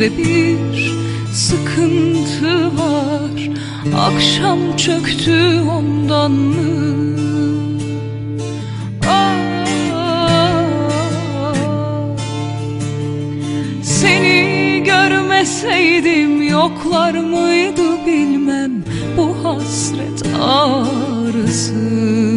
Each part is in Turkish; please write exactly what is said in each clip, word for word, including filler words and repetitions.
içimde bir sıkıntı var. Akşam çöktü ondan mı? Aa, seni görmeseydim yoklar mıydı bilmem bu hasret ağrısı.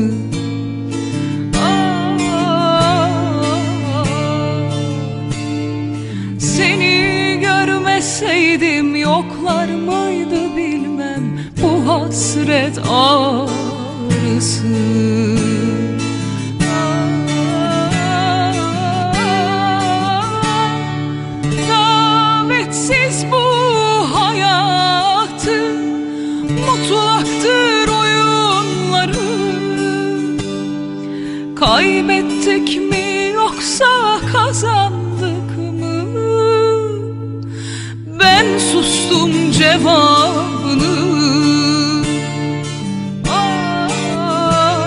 Seni görmeseydim yoklar mıydı bilmem bu hasret ağrısı. Davetsiz bu hayatı, mutlaktır oyunları. Kaybettik mi yoksa kazandık mı? Ben sustum cevabını. Aa,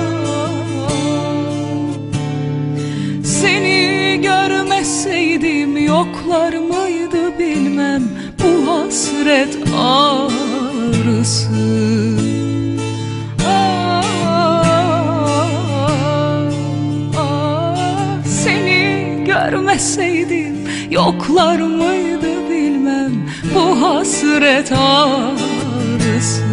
seni görmeseydim yoklar mıydı bilmem bu hasret ağrısı. Aa, aa, seni görmeseydim yoklar mıydı bilmem bu hasret ağrısı.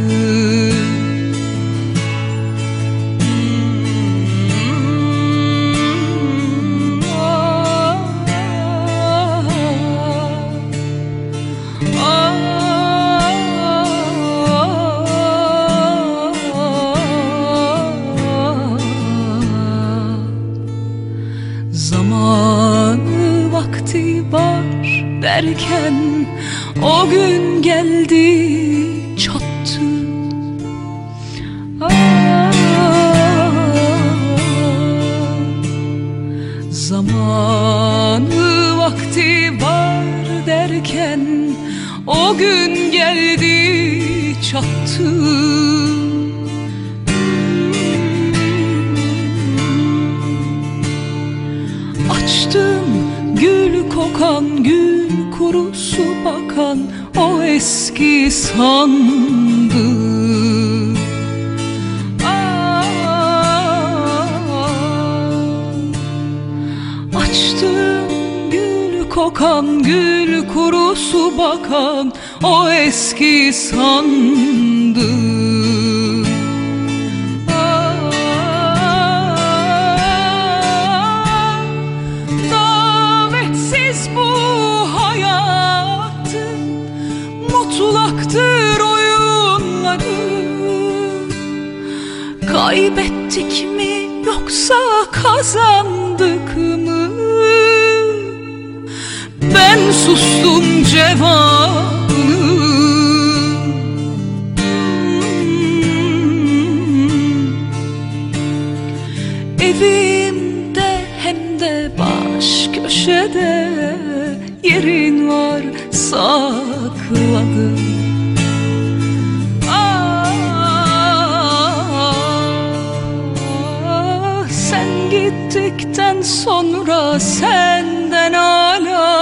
Zamanı vakti var derken o gün geldi çattı. Aa, zamanı vakti var derken o gün geldi çattı. Açtım gül kokan, gül kurusu bakan o eski sandığı. Aa, açtım gül kokan, gül kurusu bakan o eski sandığı. Mutlaktır oyunları. Kaybettik mi yoksa kazandık mı? Ben sustum cevabını. Evimde hem de baş köşede yerin var sakladım. Aa, sen gittikten sonra senden hala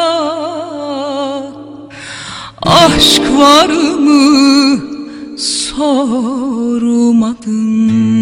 aşk var mı sormadım.